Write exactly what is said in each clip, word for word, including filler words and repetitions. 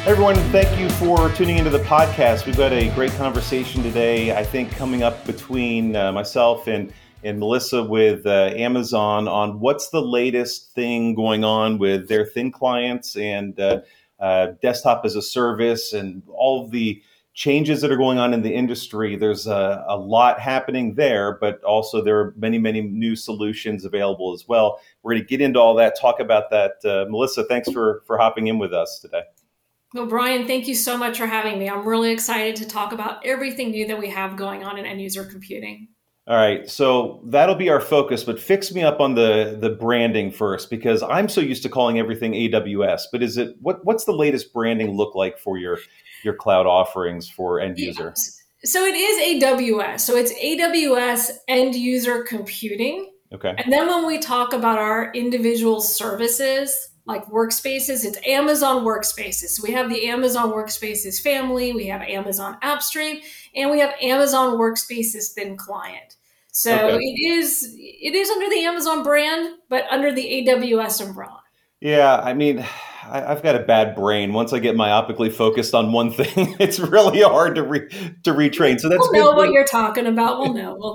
Hey everyone, thank you for tuning into the podcast. We've got a great conversation today, I think, coming up between uh, myself and, and Melissa with uh, Amazon on what's the latest thing going on with their thin clients and uh, uh, desktop as a service and all of the changes that are going on in the industry. There's a, a lot happening there, but also there are many, many new solutions available as well. We're going to get into all that, talk about that. Uh, Melissa, thanks for, for hopping in with us today. Well, Brian, thank you so much for having me. I'm really excited to talk about everything new that we have going on in end user computing. All right, so that'll be our focus, but fix me up on the the branding first, because I'm so used to calling everything A W S. But is it what what's the latest branding look like for your your cloud offerings for end user? Yes. So it is A W S. So it's A W S end user computing. Okay. And then when we talk about our individual services, like workspaces, it's Amazon Workspaces. So we have the Amazon Workspaces family, we have Amazon AppStream, and we have Amazon Workspaces Thin Client. So Okay. it is it is under the Amazon brand, but under the A W S umbrella. Yeah, I mean, I, I've got a bad brain. Once I get myopically focused on one thing, it's really hard to re, to retrain. So that's We'll good. know what you're talking about. We'll know. We'll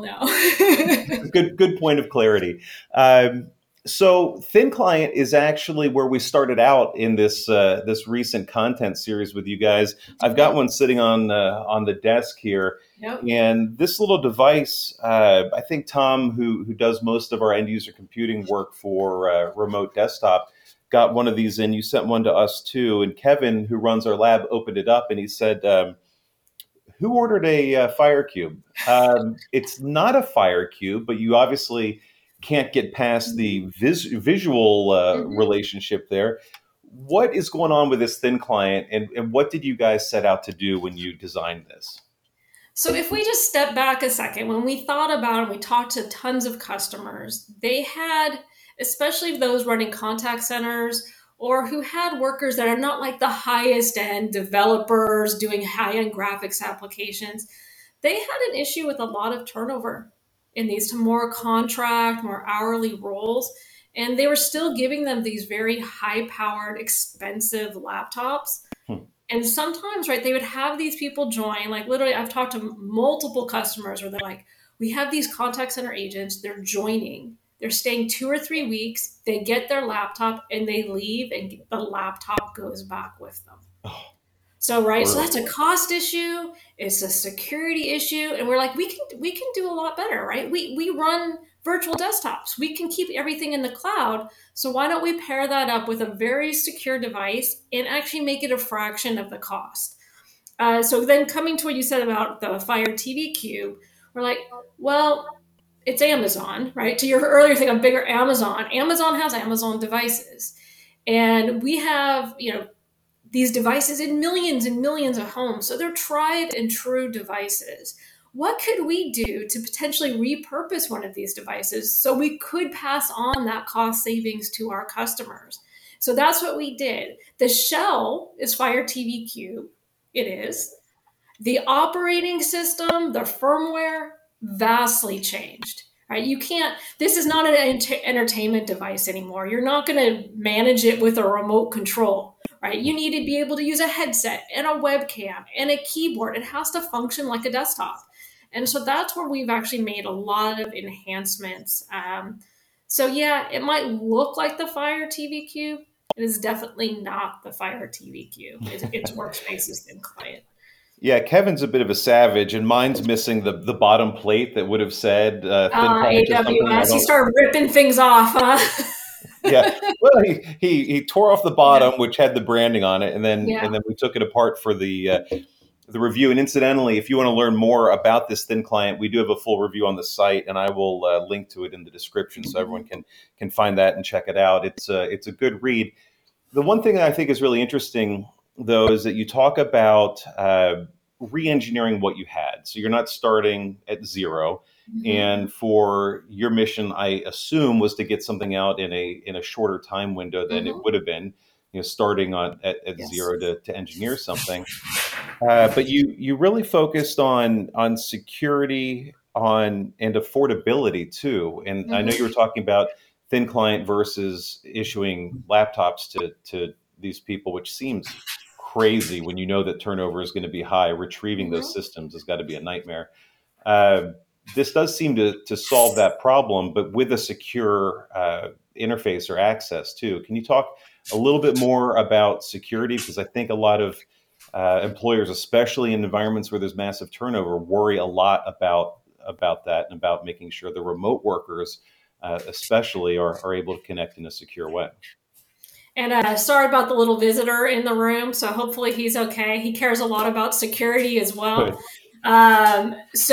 know. Good, good point of clarity. Um, so, Thin Client is actually where we started out in this uh, this recent content series with you guys. I've got one sitting on uh, on the desk here, Yep. and this little device. Uh, I think Tom, who who does most of our end user computing work for uh, Remote Desktop, got one of these in. You sent one to us too, and Kevin, who runs our lab, opened it up and he said, Um, who ordered a uh, Fire Cube? Um, it's not a Fire Cube, but you obviously can't get past the vis- visual uh, Mhm. relationship there. What is going on with this Thin Client, and, and what did you guys set out to do when you designed this? So if we just step back a second, when we thought about it, we talked to tons of customers, they had, especially those running contact centers or who had workers that are not like the highest end developers doing high end graphics applications, they had an issue with a lot of turnover in these more contract, more hourly roles. And they were still giving them these very high powered, expensive laptops. Hmm. And sometimes, right, they would have these people join. Like literally, I've talked to multiple customers where they're like, we have these contact center agents, they're joining, they're staying two or three weeks, they get their laptop and they leave, and the laptop goes back with them. Oh, So right, so brutal. that's a cost issue, it's a security issue, and we're like, we can we can do a lot better, right? We we run virtual desktops. We can keep everything in the cloud. So why don't we pair that up with a very secure device and actually make it a fraction of the cost? Uh, so then coming to what you said about the Fire T V Cube, we're like, well, it's Amazon, right? To your earlier thing of bigger Amazon, Amazon has Amazon devices. And we have, you know, these devices in millions and millions of homes. So they're tried and true devices. What could we do to potentially repurpose one of these devices so we could pass on that cost savings to our customers? So that's what we did. The shell is Fire T V Cube. It is. The operating system, the firmware, vastly changed. Right? You can't, this is not an ent- entertainment device anymore. You're not going to manage it with a remote control, right? You need to be able to use a headset and a webcam and a keyboard. It has to function like a desktop. And so that's where we've actually made a lot of enhancements. Um, so, yeah, it might look like the Fire T V Cube. It is definitely not the Fire T V Cube. It's, it's Workspaces Thin Client. Yeah, Kevin's a bit of a savage, and mine's missing the, the bottom plate that would have said uh, Thin Uh, Client or something. I A W S, you don't. start ripping things off, huh? Yeah, well, he, he he tore off the Yeah, bottom, which had the branding on it, and then yeah. and then we took it apart for the uh, the review. And incidentally, if you want to learn more about this Thin Client, we do have a full review on the site, and I will uh, link to it in the description so everyone can can find that and check it out. It's a it's a good read. The one thing that I think is really interesting, though, is that you talk about uh, re-engineering what you had. So you're not starting at zero. Mhm. And for your mission, I assume, was to get something out in a in a shorter time window than it Mhm. would have been, you know, starting on at, at Yes. zero to, to engineer something. Uh, but you you really focused on on security on and affordability too. And I know you were Mhm. talking about thin client versus issuing laptops to to these people, which seems crazy when you know that turnover is going to be high. Retrieving those Mhm. systems has got to be a nightmare. Uh, this does seem to, to solve that problem, but with a secure uh, interface or access too. Can you talk a little bit more about security? Because I think a lot of uh, employers, especially in environments where there's massive turnover, worry a lot about about that and about making sure the remote workers, uh, especially, are, are able to connect in a secure way. And uh, sorry about the little visitor in the room. So hopefully he's okay. He cares a lot about security as well. Good. Um,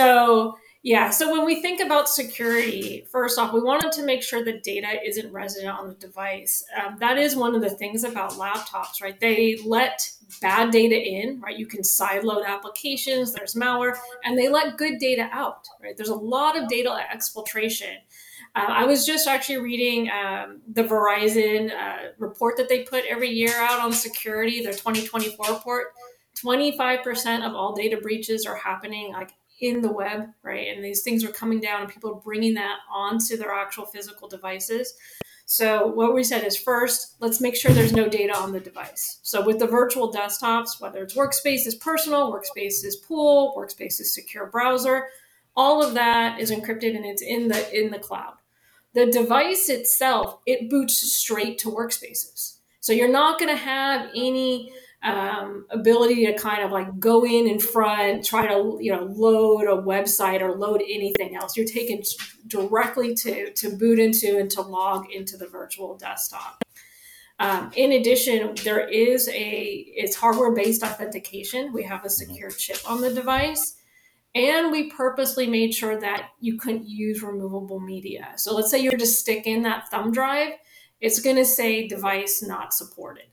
so yeah, so when we think about security, first off, we wanted to make sure that data isn't resident on the device. Um, that is one of the things about laptops, right? They let bad data in, right? You can sideload applications, there's malware, and they let good data out, right? There's a lot of data exfiltration. Uh, I was just actually reading um, the Verizon uh, report that they put every year out on security, their twenty twenty-four report. twenty-five percent of all data breaches are happening like in the web, right? And these things are coming down and people are bringing that onto their actual physical devices. So what we said is first, let's make sure there's no data on the device. So with the virtual desktops, whether it's Workspace is personal, Workspace is pool, Workspace is secure browser, all of that is encrypted and it's in the in the cloud. The device itself, it boots straight to Workspaces. So you're not going to have any um, ability to kind of like go in in front, try to you know load a website or load anything else. You're taken directly to to boot into and to log into the virtual desktop. Um, in addition, there is a it's hardware based authentication. We have a secure chip on the device. And we purposely made sure that you couldn't use removable media. So let's say you're to stick in that thumb drive, it's going to say device not supported.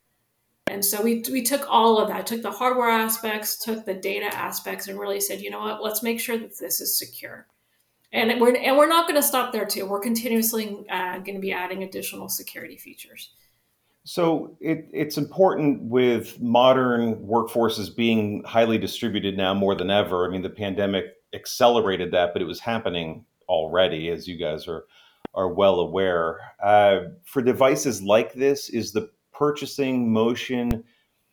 And so we, we took all of that, took the hardware aspects, took the data aspects, and really said, you know what, let's make sure that this is secure. And we're, and we're not going to stop there too. We're continuously uh, going to be adding additional security features. So it, it's important with modern workforces being highly distributed now more than ever. I mean, the pandemic accelerated that, but it was happening already, as you guys are are well aware. Uh, for devices like this, is the purchasing motion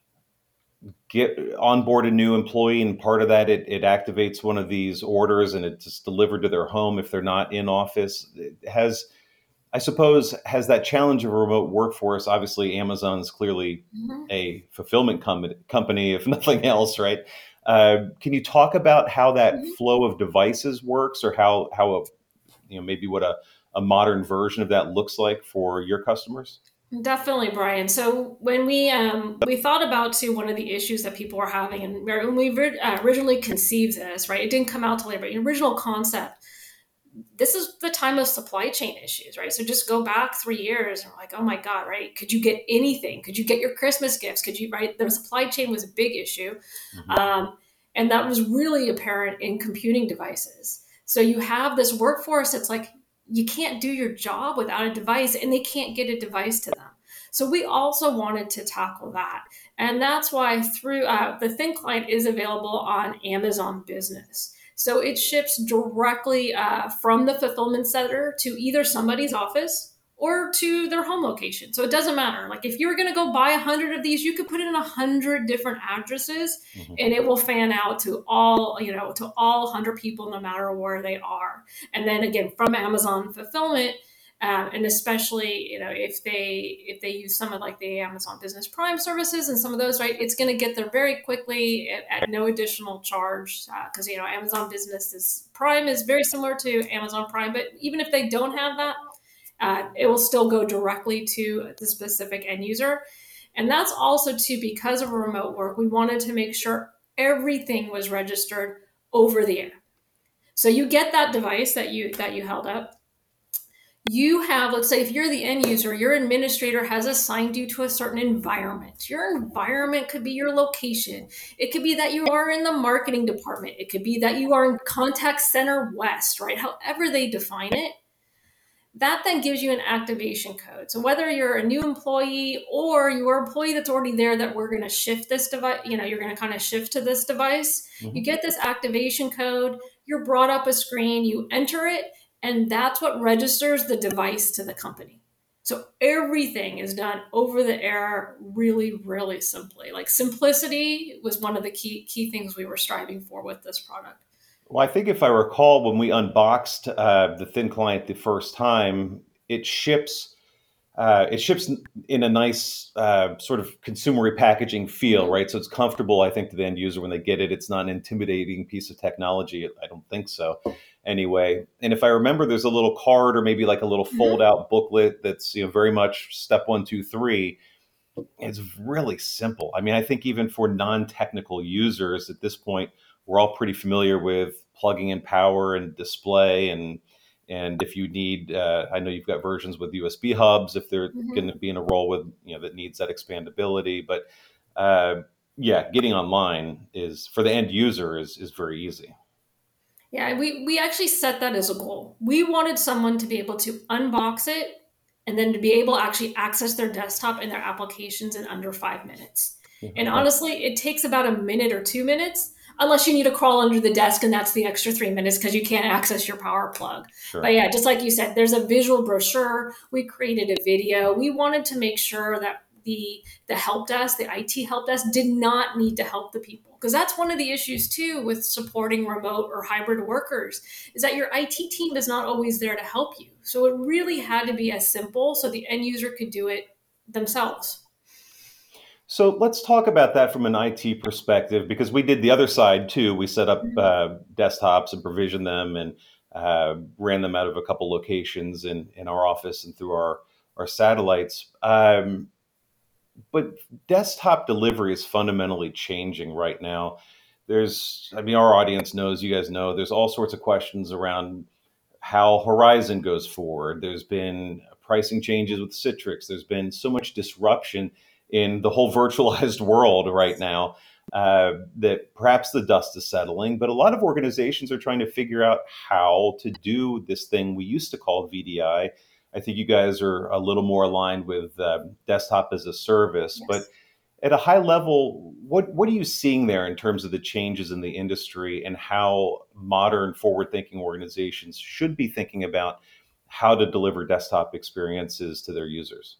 get onboard a new employee, and part of that it, it activates one of these orders and it's delivered to their home if they're not in office? It has I suppose, has that challenge of a remote workforce. Obviously, Amazon's clearly Mm-hmm. a fulfillment com- company, if nothing else, right? Uh, can you talk about how that Mm-hmm. flow of devices works, or how how a, you know maybe what a, a modern version of that looks like for your customers? Definitely, Brian. So when we um, we thought about too one of the issues that people were having, and when we uh, originally conceived this, right, it didn't come out till later, but the original concept, this is the time of supply chain issues, right? So just go back three years and we're like, oh my God, right? Could you get anything? Could you get your Christmas gifts? Could you, right? The supply chain was a big issue. Mm-hmm. Um, and that was really apparent in computing devices. So you have this workforce that's like, you can't do your job without a device and they can't get a device to them. So we also wanted to tackle that. And that's why through uh, the Thin Client is available on Amazon Business. So it ships directly uh, from the fulfillment center to either somebody's office or to their home location. So it doesn't matter. Like if you're going to go buy a hundred of these, you could put it in a hundred different addresses Mm-hmm. and it will fan out to all, you know, to all hundred people, no matter where they are. And then again, from Amazon fulfillment, um, and especially, you know, if they if they use some of like the Amazon Business Prime services and some of those, right, it's going to get there very quickly at, at no additional charge because uh, you know Amazon Business is Prime is very similar to Amazon Prime, but even if they don't have that, uh, it will still go directly to the specific end user. And that's also too because of remote work, we wanted to make sure everything was registered over the air. So you get that device that you that you held up. You have, let's say, if you're the end user, your administrator has assigned you to a certain environment. Your environment could be your location. It could be that you are in the marketing department. It could be that you are in contact center west, right? However they define it, that then gives you an activation code. So whether you're a new employee or you're an employee that's already there that we're going to shift this device, you know, you're going to kind of shift to this device, Mm-hmm. you get this activation code, you're brought up a screen, you enter it, and that's what registers the device to the company. So everything is done over the air really, really simply. Like simplicity was one of the key key things we were striving for with this product. Well, I think if I recall, when we unboxed uh, the Thin Client the first time, it ships uh, it ships in a nice uh, sort of consumery packaging feel, Mhm. right? So it's comfortable, I think, to the end user when they get it. It's not an intimidating piece of technology. I don't think so, anyway. And if I remember, there's a little card or maybe like a little Mhm. fold-out booklet that's, you know, very much step one, two, three. It's really simple. I mean, I think even for non-technical users at this point, we're all pretty familiar with plugging in power and display, and and if you need, uh, I know you've got versions with U S B hubs if they're going Mhm. to be in a role with, you know, that needs that expandability. But uh, yeah, getting online is for the end user is is very easy. Yeah, we we actually set that as a goal. We wanted someone to be able to unbox it and then to be able to actually access their desktop and their applications in under five minutes. Yeah, And okay, honestly, it takes about a minute or two minutes, unless you need to crawl under the desk, and that's the extra three minutes because you can't access your power plug. But sure. yeah, just like you said, there's a visual brochure. We created a video. We wanted to make sure that the the help desk, the I T help desk, did not need to help the people. Because that's one of the issues too with supporting remote or hybrid workers, is that your I T team is not always there to help you. So it really had to be as simple so the end user could do it themselves. So let's talk about that from an I T perspective, because we did the other side too. We set up Mhm. uh, desktops and provisioned them and uh, ran them out of a couple locations in, in our office and through our, our satellites. Um, but desktop delivery is fundamentally changing right now. There's, I mean, our audience knows, you guys know, there's all sorts of questions around how Horizon goes forward. There's been pricing changes with Citrix. There's been so much disruption in the whole virtualized world right now uh, that perhaps the dust is settling. But a lot of organizations are trying to figure out how to do this thing we used to call V D I. I I think you guys are a little more aligned with uh, desktop as a service, but Yes. at a high level, what what are you seeing there in terms of the changes in the industry and how modern forward-thinking organizations should be thinking about how to deliver desktop experiences to their users?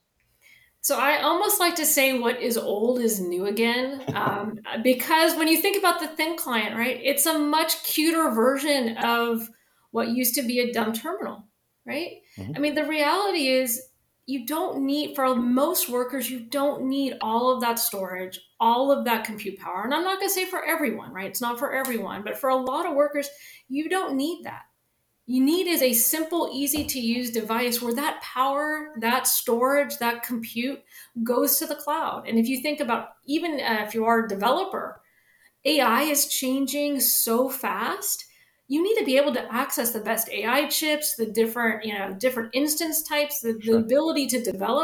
So I almost like to say what is old is new again, um, because when you think about the thin client, right, it's a much cuter version of what used to be a dumb terminal, right? I Mhm. mean, the reality is you don't need, for most workers, you don't need all of that storage, all of that compute power. And I'm not going to say for everyone, right? It's not for everyone, but for a lot of workers, you don't need that. You need is a simple, easy to use device where that power, that storage, that compute goes to the cloud. And if you think about, even uh, if you are a developer, A I is changing so fast. You need to be able to access the best A I chips, the different, you know, different instance types, the, the Sure. ability to develop.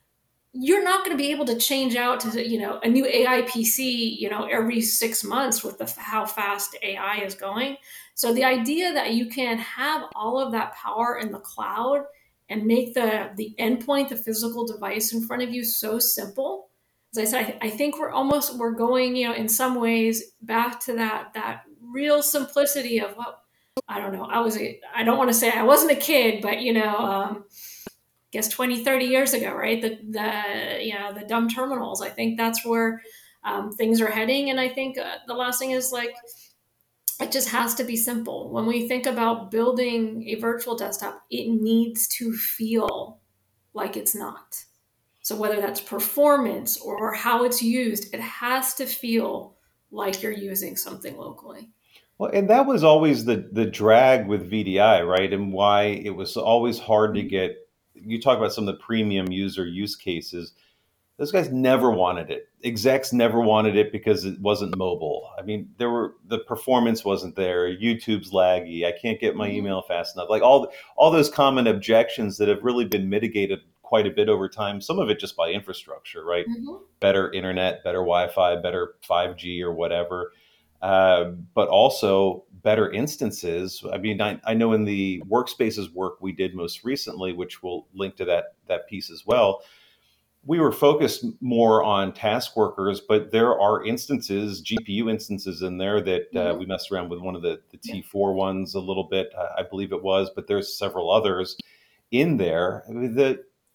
You're not going to be able to change out to, you know, a new A I P C, you know, every six months with the how fast A I is going. So the idea that you can have all of that power in the cloud and make the the endpoint, the physical device in front of you, so simple. As I said, I, I think we're almost we're going, you know, in some ways back to that that real simplicity of what I don't know. I was a, I don't want to say I wasn't a kid, but you know, um, guess twenty, thirty years ago, right? The, the, you know, the dumb terminals. I think that's where um, things are heading. And I think uh, the last thing is like, it just has to be simple. When we think about building a virtual desktop, it needs to feel like it's not. So whether that's performance or how it's used, it has to feel like you're using something locally. Well, and that was always the the drag with V D I, right? And why it was always hard to Mhm. get. You talk about some of the premium user use cases. Those guys never wanted it. Execs never wanted it because it wasn't mobile. I mean, there were the performance wasn't there. YouTube's laggy. I can't get my Mhm. email fast enough. Like all all those common objections that have really been mitigated quite a bit over time. Some of it just by infrastructure, right? Mhm. Better internet, better Wi-Fi, better five G or whatever, uh, but also better instances. I mean, I, I know in the workspaces work we did most recently, which we'll link to that that piece as well, we were focused more on task workers, but there are instances, G P U instances in there that uh, we Mhm. messed around with one of the, the Yeah. T four ones a little bit, uh, I believe it was, but there's several others in there that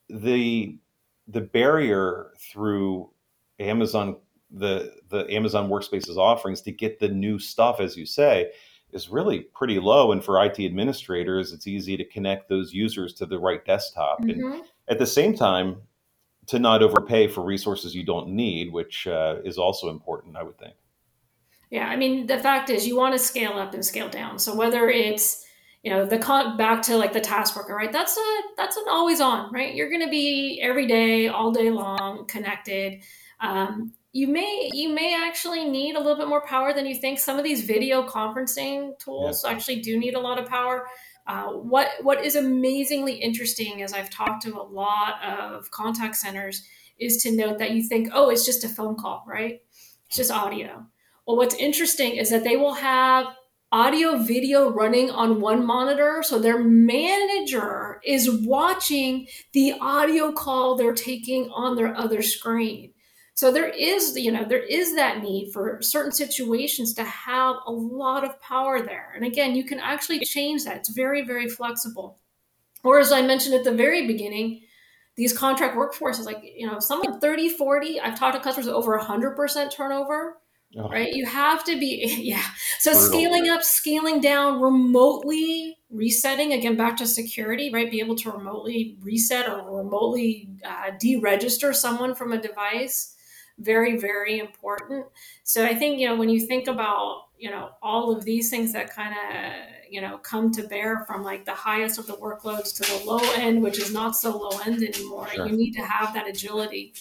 the the barrier through Amazon, the the Amazon Workspaces offerings to get the new stuff, as you say, is really pretty low. And for I T administrators, it's easy to connect those users to the right desktop. And Hmm. at the same time, to not overpay for resources you don't need, which uh, is also important, I would think. Yeah, I mean, the fact is, you want to scale up and scale down. So whether it's, you know, the con- back to like the task worker, right? That's a that's an always on, right? You're going to be every day, all day long, connected. Um, you may you may actually need a little bit more power than you think. Some of these video conferencing Yeah, tools actually do need a lot of power. Uh, what what is amazingly interesting, as I've talked to a lot of contact centers, is to note that you think, oh, it's just a phone call, right? It's just audio. Well, what's interesting is that they will have audio video running on one monitor. So their manager is watching the audio call they're taking on their other screen. So there is, you know, there is that need for certain situations to have a lot of power there. And again, you can actually change that. It's very, very flexible. Or as I mentioned at the very beginning, these contract workforces, like, you know, some of thirty, forty, I've talked to customers with over one hundred percent turnover, oh, right? You have to be, yeah. So brutal. scaling up, scaling down, remotely resetting, again, back to security, right? Be able to remotely reset or remotely uh, deregister someone from a device. Very, very important. So I think, you know, when you think about, you know, all of these things that kind of, you know, come to bear from like the highest of the workloads to the low end, which is not so low end anymore, you Sure. need to have that agility.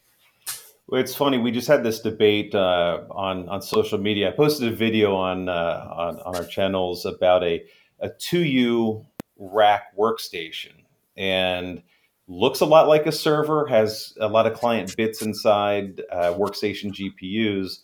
Well, it's funny. We just had this debate uh, on on social media. I posted a video on uh, on, on our channels about a a two U rack workstation, and looks a lot like a server. Has a lot of client bits inside, uh, workstation G P Us.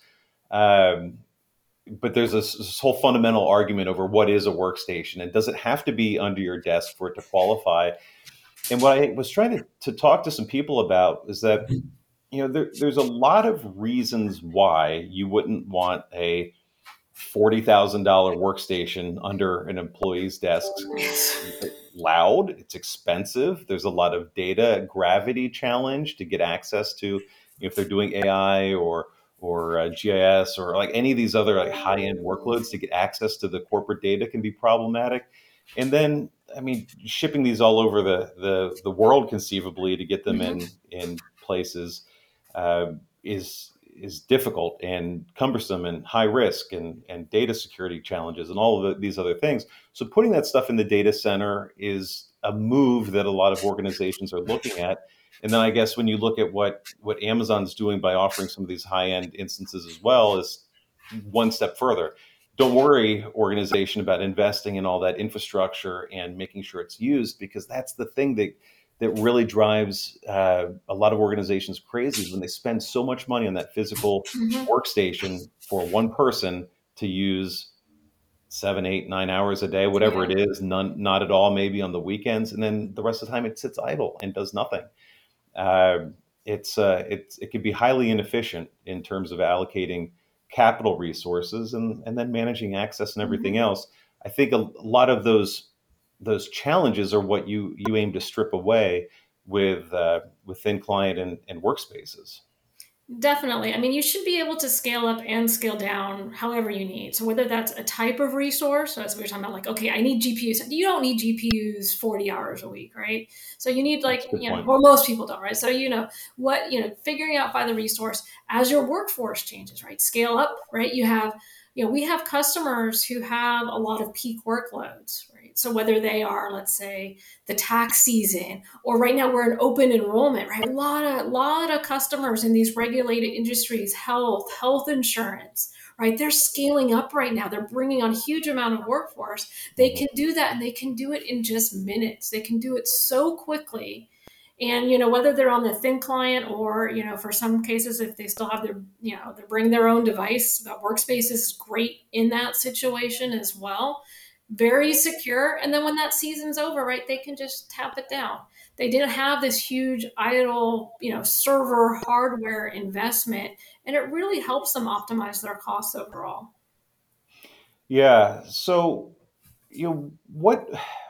Um, but there's this, this whole fundamental argument over what is a workstation, and does it have to be under your desk for it to qualify? And what I was trying to, to talk to some people about is that, you know, there, there's a lot of reasons why you wouldn't want a forty thousand dollars workstation under an employee's desk. It's loud, it's expensive, there's a lot of data gravity challenge to get access to, you know, if they're doing A I or or uh, G I S or like any of these other like high end workloads, to get access to the corporate data can be problematic. And then, I mean, shipping these all over the the, the world conceivably to get them Mhm. in in places uh, is is difficult and cumbersome and high risk, and, and data security challenges and all of the, these other things. So putting that stuff in the data center is a move that a lot of organizations are looking at. And then I guess when you look at what what Amazon's doing by offering some of these high end instances as well, is one step further. Don't worry, organization, about investing in all that infrastructure and making sure it's used, because that's the thing that that really drives uh, a lot of organizations crazy, is when they spend so much money on that physical Mhm. workstation for one person to use seven, eight, nine hours a day, whatever Yeah. it is, none, not at all, maybe on the weekends, and then the rest of the time it sits idle and does nothing. Uh, it's uh, it's it can be highly inefficient in terms of allocating capital resources, and and then managing access and everything Mhm. else. I think a, a lot of those those challenges are what you you aim to strip away with uh, with thin client and, and workspaces. Definitely. I mean, you should be able to scale up and scale down however you need. So whether that's a type of resource, so as we were talking about, like, okay, I need G P Us. You don't need G P Us forty hours a week, right? So you need, like, That's a good you know, point. or most people don't, right? So, you know, what, you know, figuring out by the resource as your workforce changes, right? Scale up, right? You have, you know, we have customers who have a lot of peak workloads, right? So whether they are, let's say, the tax season, or right now we're in open enrollment, right? A lot of lot of customers in these regulated industries, health, health insurance, right? They're scaling up right now. They're bringing on a huge amount of workforce. They Mhm. can do that, and they can do it in just minutes. They can do it so quickly. And, you know, whether they're on the thin client, or, you know, for some cases, if they still have their, you know, they bring their own device, that workspace is great in that situation as well. Very secure. And then when that season's over, right, they can just tap it down. They didn't have this huge idle, you know, server hardware investment, and it really helps them optimize their costs overall. Yeah. So, you know, what?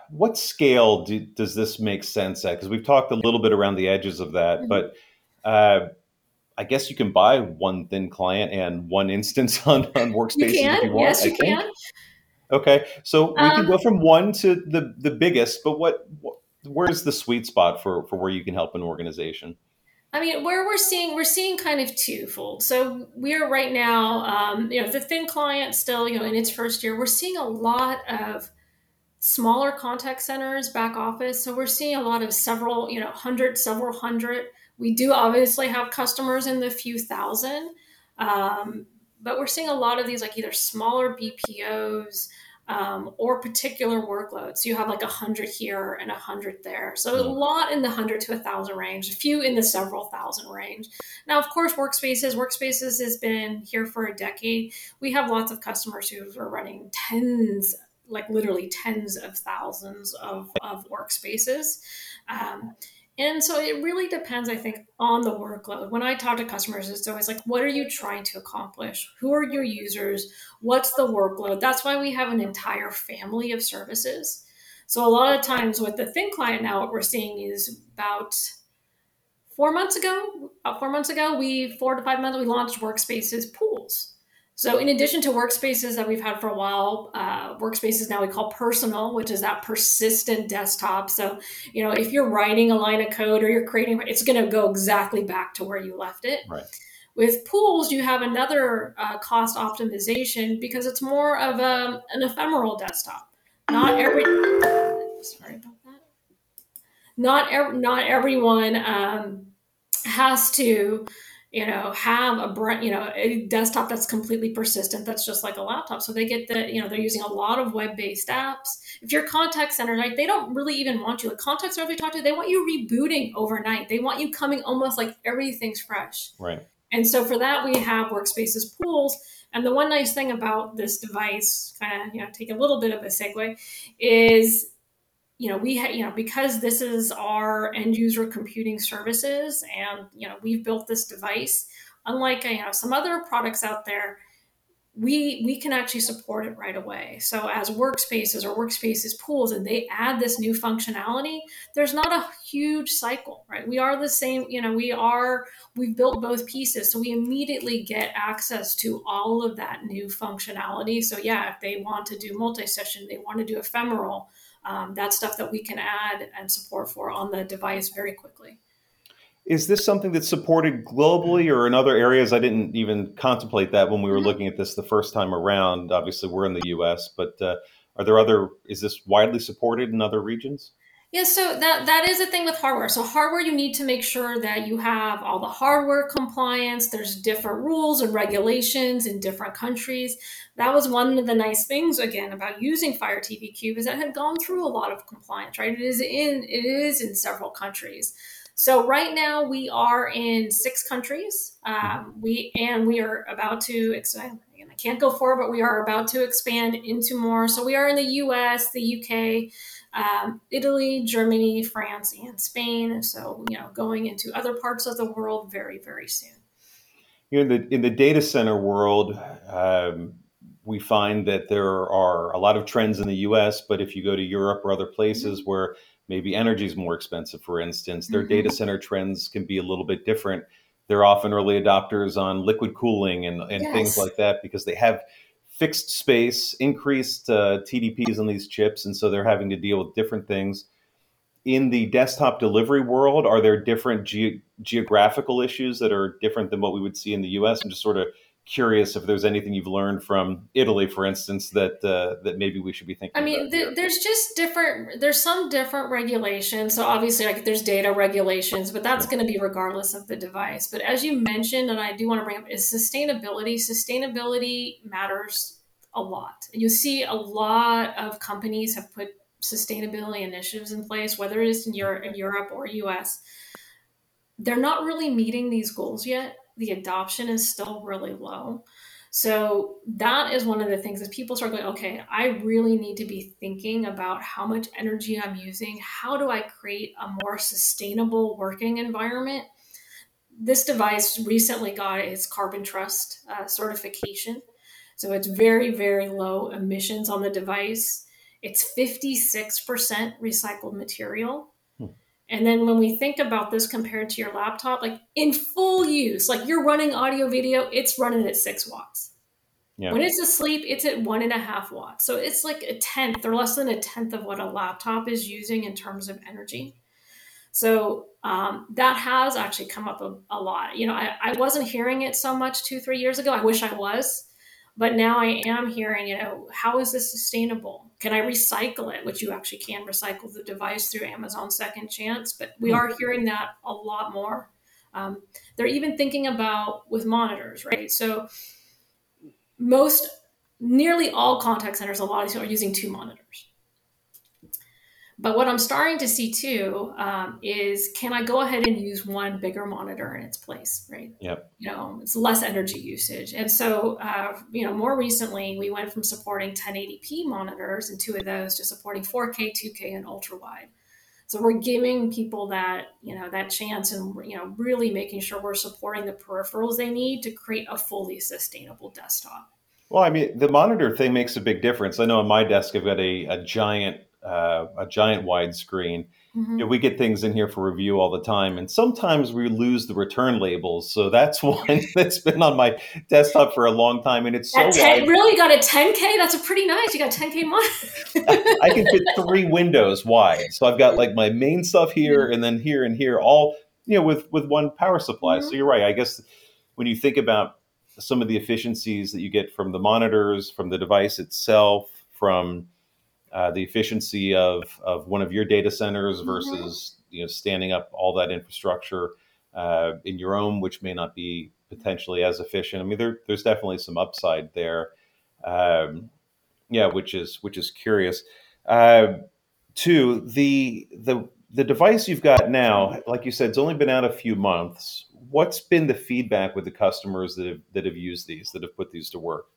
what scale do, does this make sense at? Because we've talked a little bit around the edges of that, Mhm. but uh, I guess you can buy one thin client and one instance on, on You Workspaces if you can, want, yes, I you think. can. Okay, so we can Um, go from one to the the biggest, but what, what where's the sweet spot for for where you can help an organization? I mean, where we're seeing we're seeing kind of twofold. So we're right now, um, you know, the thin client still, you know, in its first year, we're seeing a lot of smaller contact centers, back office. So we're seeing a lot of several, you know, hundred, several hundred. We do obviously have customers in the few thousand, um, but we're seeing a lot of these like either smaller B P Os um, or particular workloads. So you have like a hundred here and a hundred there. So a Hmm. lot in the hundred to a thousand range, a few in the several thousand range. Now, of course, workspaces, workspaces has been here for a decade. We have lots of customers who are running tens like literally tens of thousands of, of workspaces. Um, and so it really depends, I think, on the workload. When I talk to customers, it's always like, what are you trying to accomplish? Who are your users? What's the workload? That's why we have an entire family of services. So a lot of times with the thin client now, what we're seeing is about four months ago, about four months ago, we four to five months, we launched Workspaces pools. So in addition to workspaces that we've had for a while, uh, workspaces now we call personal, which is that persistent desktop. So, you know, if you're writing a line of code or you're creating, it's going to go exactly back to where you left it. Right. With pools, you have another uh, cost optimization because it's more of a, an ephemeral desktop. Not every, sorry about that. Not ev- not everyone um, has to, you know, have a br- you know a desktop that's completely persistent. That's just like a laptop. So they get the you know they're using a lot of web based apps. If your contact center, like they don't really even want you. Like contact center, they talk to, they want you rebooting overnight. They want you coming almost like everything's fresh. Right. And so for that, we have Workspaces pools. And the one nice thing about this device, kind of, you know, take a little bit of a segue, is you know, we ha- you know, because this is our end user computing services and, you know, we've built this device, unlike, you know, some other products out there, we, we can actually support it right away. So as workspaces or workspaces pools, and they add this new functionality, there's not a huge cycle, right? We are the same, you know, we are, we've built both pieces. So we immediately get access to all of that new functionality. So yeah, if they want to do multi-session, they want to do ephemeral, um, that's stuff that we can add and support for on the device very quickly. Is this something that's supported globally or in other areas? I didn't even contemplate that when we were Mhm. looking at this the first time around. Obviously, we're in the U S, but uh, are there other? Is this widely supported in other regions? Yeah, so that that is a thing with hardware. So hardware, you need to make sure that you have all the hardware compliance. There's different rules and regulations in different countries. That was one of the nice things again about using Fire T V Cube is that it had gone through a lot of compliance, right? It is in it is in several countries. So right now we are in six countries. Mhm. Um, we and we are about to expand. Again, I can't go forward, but we are about to expand into more. So we are in the U S, the U K, um, Italy, Germany, France, and Spain. So, you know, going into other parts of the world very, very soon. You know, in the in the data center world, um, we find that there are a lot of trends in the U S, but if you go to Europe or other places Mhm. where maybe energy is more expensive, for instance, their data Mhm. center trends can be a little bit different. They're often early adopters on liquid cooling and, and things Yes. like that because they have fixed space, increased uh, T D Ps on these chips, and so they're having to deal with different things in the desktop delivery world, are there different ge- geographical issues that are different than what we would see in the U S? I'm just sort of curious if there's anything you've learned from Italy, for instance, that uh, that maybe we should be I thinking about mean, here. th- there's just different, there's some different regulations. So obviously, like there's data regulations, but that's Sure. going to be regardless of the device. But as you mentioned, and I do want to bring up, is sustainability. Sustainability matters a lot. You see a lot of companies have put sustainability initiatives in place, whether it is in Europe, in Europe or U S. They're not really meeting these goals yet. The adoption is still really low. So that is one of the things that people start going, okay, I really need to be thinking about how much energy I'm using. How do I create a more sustainable working environment? This device recently got its Carbon Trust uh, certification. So it's very, very low emissions on the device. It's fifty-six percent recycled material. Hmm. And then when we think about this compared to your laptop, like in full use, like you're running audio video, it's running at six watts. Yeah. When it's asleep, it's at one and a half watts. So it's like a tenth or less than a tenth of what a laptop is using in terms of energy. So um, that has actually come up a, a lot. You know, I, I wasn't hearing it so much two, three years ago. I wish I was. But now I am hearing, you know, how is this sustainable? Can I recycle it? Which you actually can recycle the device through Amazon Second Chance. But we are hearing that a lot more. Um, they're even thinking about with monitors, right? So most, nearly all contact centers, a lot of people are using two monitors. But what I'm starting to see too um, is, can I go ahead and use one bigger monitor in its place, right? Yep. You know, it's less energy usage. And so, uh, you know, more recently, we went from supporting ten eighty p monitors and two of those to supporting four K, two K, and ultra wide. So we're giving people that, you know, that chance and, you know, really making sure we're supporting the peripherals they need to create a fully sustainable desktop. Well, I mean, the monitor thing makes a big difference. I know on my desk, I've got a, a giant, uh, a giant widescreen. Mm-hmm. You know, we get things in here for review all the time, and sometimes we lose the return labels. So that's one that's been on my desktop for a long time, and it's so That ten, wide. really got a ten K? That's a pretty nice. You got a ten K monitor. I can fit three windows wide. So I've got like my main stuff here, and then here and here, all you know, with with one power supply. Mm-hmm. So you're right. I guess when you think about some of the efficiencies that you get from the monitors, from the device itself, from uh, the efficiency of of one of your data centers versus mm-hmm. you know standing up all that infrastructure uh, in your own, which may not be potentially as efficient. I mean, there, there's definitely some upside there. Um, yeah, which is which is curious. Uh, two, the the the device you've got now, like you said, it's only been out a few months. What's been the feedback with the customers that have that have used these, that have put these to work?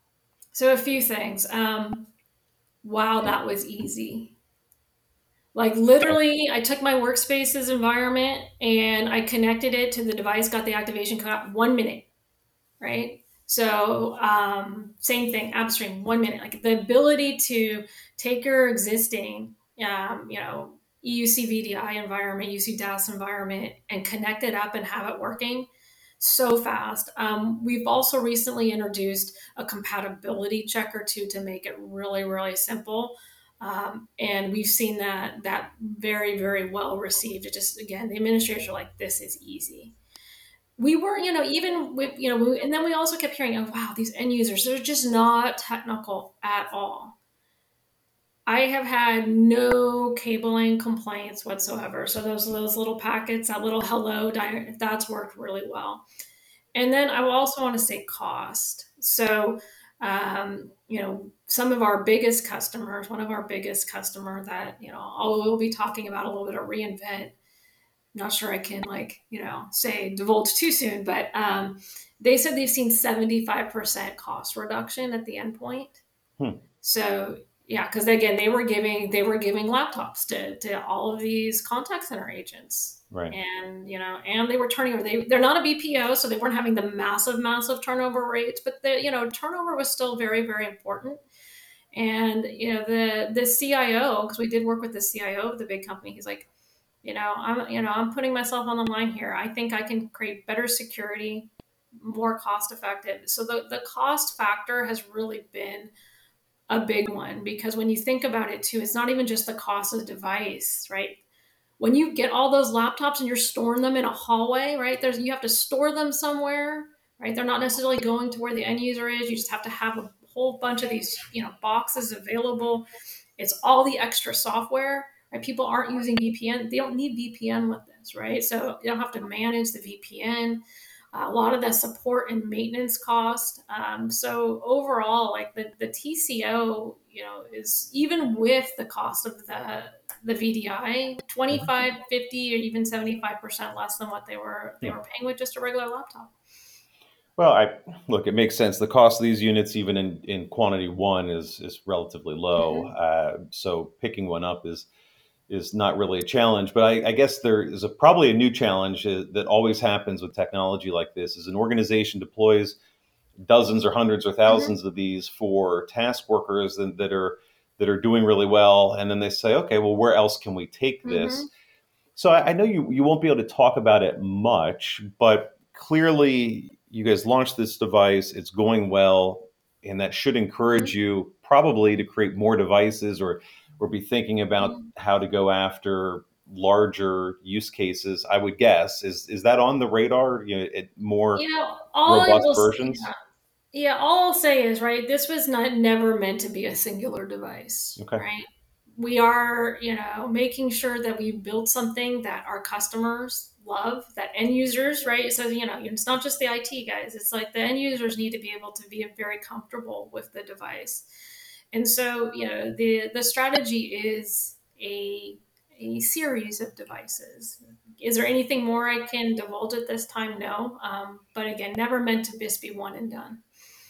So a few things. Um, wow, that was easy. Like literally, I took my workspace's environment and I connected it to the device, got the activation code, one minute, right? So um, same thing, AppStream, one minute. Like the ability to take your existing, um, you know, E U C V D I environment, U C D A S environment, and connect it up and have it working so fast. Um, we've also recently introduced a compatibility checker too to make it really, really simple. Um, and we've seen that that very, very well received. It just, again, the administrators are like, this is easy. We were, you know, even with, you know, we, and then we also kept hearing, oh, wow, these end users, they're just not technical at all. I have had no cabling complaints whatsoever. So those those little packets, that little hello, that's worked really well. And then I also want to say cost. So, um, you know, some of our biggest customers, one of our biggest customer that, you know, we'll be talking about a little bit of reInvent. Not sure I can like, you know, say divulge too soon, but um, they said they've seen seventy-five percent cost reduction at the endpoint. Hmm. So yeah, because again, they were giving they were giving laptops to to all of these contact center agents, right? And you know, and they were turning over. They they're not a B P O, so they weren't having the massive, massive turnover rates, but the you know turnover was still very, very important. And you know, the the C I O, because we did work with the C I O of the big company, he's like, you know, I'm you know I'm putting myself on the line here. I think I can create better security, more cost effective. So the the cost factor has really been a big one, because when you think about it too, it's not even just the cost of the device, right? When you get all those laptops and you're storing them in a hallway, right? There's you have to store them somewhere, right? They're not necessarily going to where the end user is. You just have to have a whole bunch of these, you know, boxes available. It's all the extra software, right? People aren't using V P N. They don't need V P N with this, right? So you don't have to manage the V P N. A lot of the support and maintenance cost. Um, so overall, like the, the T C O, you know, is even with the cost of the the V D I, twenty-five, fifty, or even seventy-five percent less than what they were they were paying with just a regular laptop. Well, I look, it makes sense. The cost of these units, even in, in quantity one, is is relatively low. Mm-hmm. Uh, so picking one up is is not really a challenge. But I, I guess there is a, probably a new challenge that always happens with technology like this: is an organization deploys dozens or hundreds or thousands mm-hmm. of these for task workers that, that are that are doing really well, and then they say, okay, well, where else can we take Mm-hmm. this? So I, I know you you won't be able to talk about it much, but clearly you guys launched this device. It's going well, and that should encourage you probably to create more devices or or be thinking about Mm-hmm. how to go after larger use cases. I would guess is is that on the radar? You know, it, more You know, all I robust will say, versions. yeah, all I'll say is, right, this was not never meant to be a singular device, Okay. right? We are, you know, making sure that we build something that our customers love, that end users, right? So, you know, it's not just the I T guys, it's like the end users need to be able to be very comfortable with the device. And so, you know, the the strategy is a a series of devices. Is there anything more I can divulge at this time? No. Um, but again, never meant to just be one and done.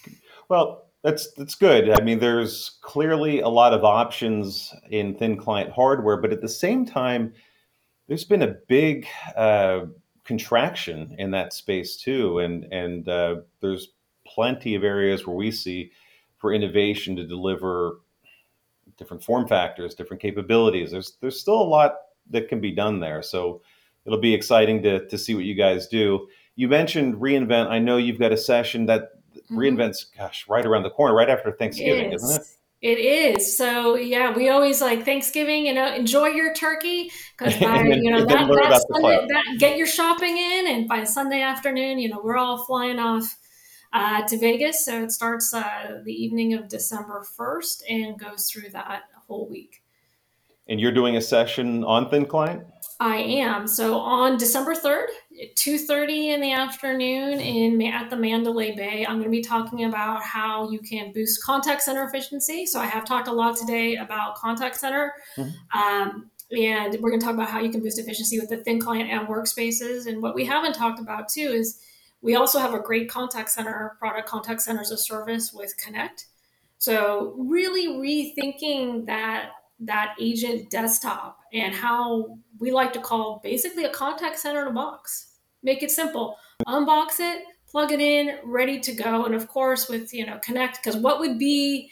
Well, that's that's good. I mean, there's clearly a lot of options in thin client hardware, but at the same time, there's been a big uh, contraction in that space too, and and uh, there's plenty of areas where we see for innovation to deliver different form factors, different capabilities. There's there's still a lot that can be done there. So it'll be exciting to to see what you guys do. You mentioned reInvent. I know you've got a session that Mhm. reInvent's, gosh, right around the corner, right after Thanksgiving, It isn't it? is. It is. So yeah, we always like Thanksgiving, you know, enjoy your turkey because by, and then you know, and then that learn that about the Sunday, cloud. that get your shopping in, and by Sunday afternoon, you know, we're all flying off uh, to Vegas. So it starts uh, the evening of December first and goes through that whole week. And you're doing a session on thin client. I am. So on December third, two thirty in the afternoon in at the Mandalay Bay, I'm going to be talking about how you can boost contact center efficiency. So I have talked a lot today about contact center. Mhm. Um, and we're going to talk about how you can boost efficiency with the thin client and workspaces. And what we haven't talked about too is we also have a great contact center product, contact center as a service with Connect. So really rethinking that that agent desktop and how we like to call basically a contact center in a box. Make it simple. Unbox it, plug it in, ready to go. And of course, with you know Connect, because what would be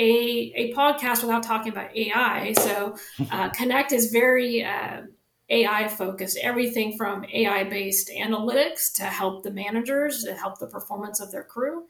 a, a podcast without talking about A I? So uh, Connect is very uh, A I focused. Everything from A I based analytics to help the managers, to help the performance of their crew,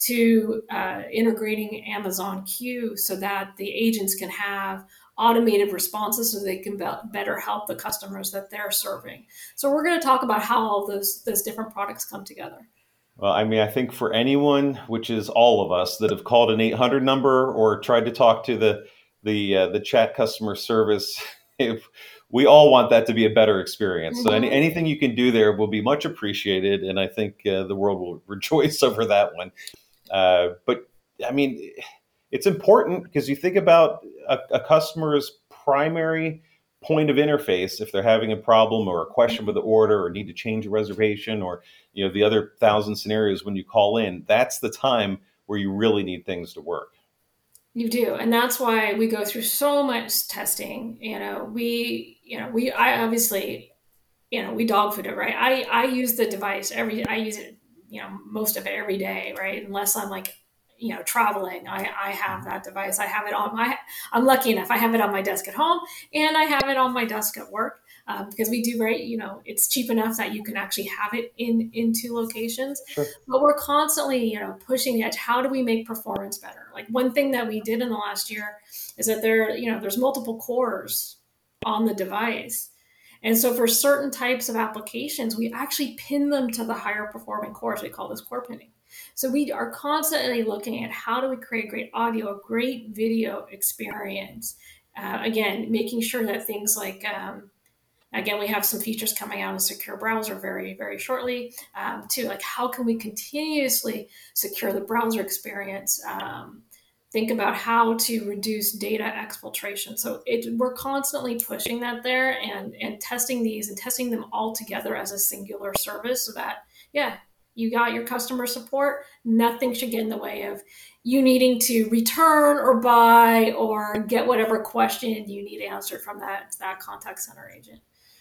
to uh, integrating Amazon Q so that the agents can have automated responses so they can be- better help the customers that they're serving. So we're going to talk about how all those those different products come together. Well, I mean, I think for anyone, which is all of us, that have called an eight hundred number or tried to talk to the the uh, the chat customer service, if we all want that to be a better experience. So any, Mm-hmm. anything you can do there will be much appreciated, and I think uh, the world will rejoice over that one. Uh, but I mean, it's important because you think about a, a customer's primary point of interface if they're having a problem or a question with the order or need to change a reservation or you know the other thousand scenarios when you call in. That's the time where you really need things to work. You do, and that's why we go through so much testing. You know, we, you know, we, I obviously, you know, we dog food it, right? I, I use the device every, I use it, you know, most of it every day, right? Unless I'm like, you know, traveling, I, I have that device. I have it on my, I'm lucky enough. I have it on my desk at home and I have it on my desk at work. Um, because we do, right, you know, it's cheap enough that you can actually have it in in two locations, Sure. but we're constantly, you know, pushing the edge. How do we make performance better? Like one thing that we did in the last year is that there, you know, there's multiple cores on the device. And so for certain types of applications, we actually pin them to the higher performing cores. We call this core pinning. So we are constantly looking at how do we create great audio, a great video experience. Uh, again, making sure that things like um, again, we have some features coming out in secure browser very, very shortly um, too. Like, how can we continuously secure the browser experience? Um, think about how to reduce data exfiltration. So it, we're constantly pushing that there and and testing these and testing them all together as a singular service, so that yeah, you got your customer support. Nothing should get in the way of you needing to return or buy or get whatever question you need answered from that that contact center agent.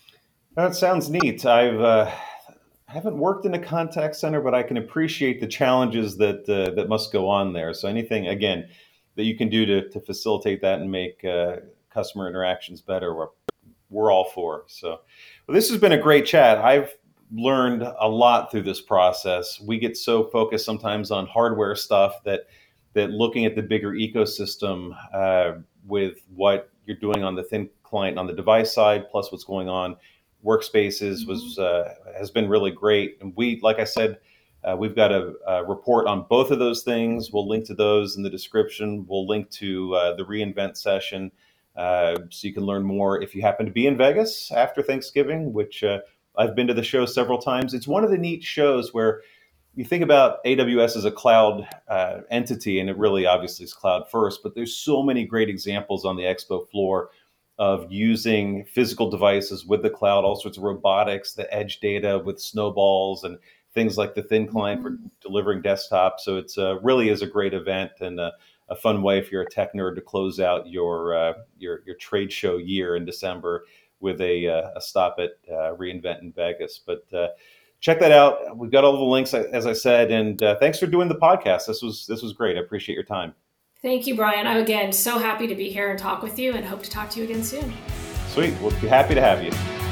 That sounds neat. I've uh, haven't worked in a contact center, but I can appreciate the challenges that uh, that must go on there. So anything again, that you can do to, to facilitate that and make uh, customer interactions better, we're, we're all for. So well, this has been a great chat. I've learned a lot through this process. We get so focused sometimes on hardware stuff that that looking at the bigger ecosystem uh, with what you're doing on the thin client on the device side, plus what's going on workspaces was uh, has been really great. And we, like I said, uh, we've got a, a report on both of those things. We'll link to those in the description. We'll link to uh, the reInvent session uh, so you can learn more if you happen to be in Vegas after Thanksgiving, which uh, I've been to the show several times. It's one of the neat shows where you think about A W S as a cloud uh, entity, and it really obviously is cloud first, but there's so many great examples on the expo floor of using physical devices with the cloud, all sorts of robotics, the edge data with snowballs and things like the thin client for delivering desktops. So it's uh, really is a great event and a, a fun way if you're a tech nerd to close out your uh, your, your trade show year in December with a, uh, a stop at uh, reInvent in Vegas. But uh, check that out. We've got all the links, as I said, and uh, thanks for doing the podcast. This was this was great. I appreciate your time. Thank you, Brian. I'm again so happy to be here and talk with you, and hope to talk to you again soon. Sweet. We'll be happy to have you.